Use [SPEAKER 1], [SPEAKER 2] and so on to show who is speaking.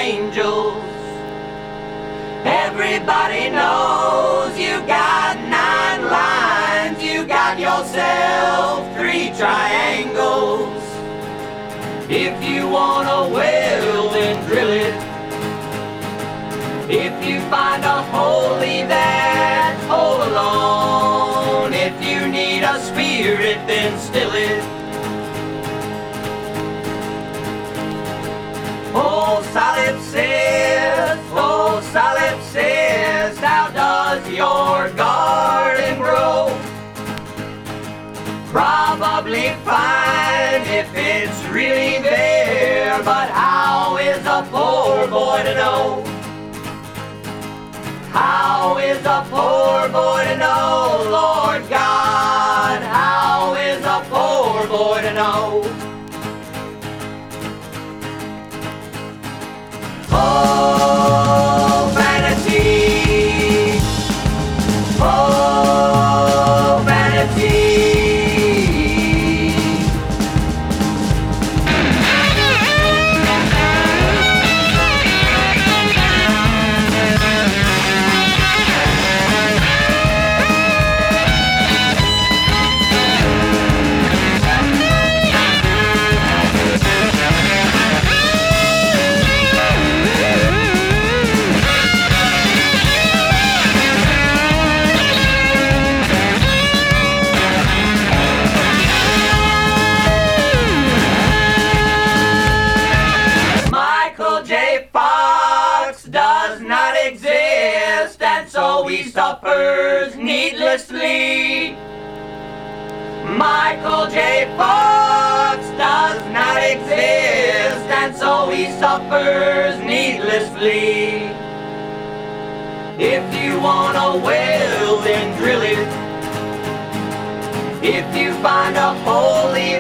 [SPEAKER 1] angels. Everybody knows you got 9 lines, you got yourself 3 triangles. If you want a well, then drill it. If you find a hole, leave that hole alone. If you need a spirit, then still it. Old Salib says, how does your garden grow? Probably fine if it's really there, but how is a poor boy to know? How is a poor boy to know, Lord God? How is a poor boy to know? Oh, vanity. Oh, vanity. Does not exist, and so he suffers needlessly. Michael J. Fox does not exist, and so he suffers needlessly. If you want a well, then drill it. If you find a hole, leave